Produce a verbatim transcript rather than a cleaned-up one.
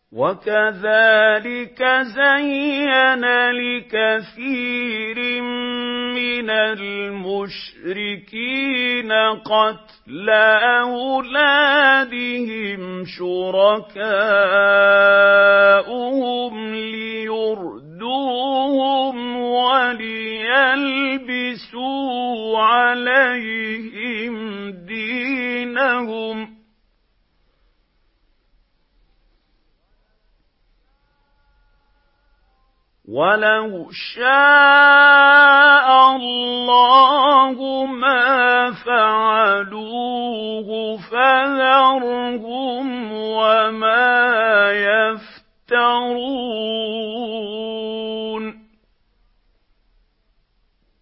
وَكَذَلِكَ زَيَّنَ لِكَثِيرٍ مِّنَ الْمُشْرِكِينَ قَتْلَ أَوْلَادِهِمْ شُرَكَاؤُهُمْ لِيُرْدُوهُمْ وَلِيَلْبِسُوا عَلَيْهِمْ دِينَهُمْ ۖ وَلَوْ شَاءَ اللَّهُ مَا فَعَلُوهُ فَذَرْهُمْ وَمَا